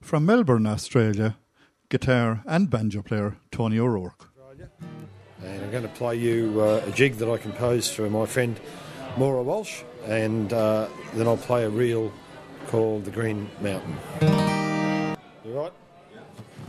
From Melbourne, Australia, guitar and banjo player Tony O'Rourke. And I'm going to play you a jig that I composed for my friend Maura Walsh, and then I'll play a reel called The Green Mountain. You right?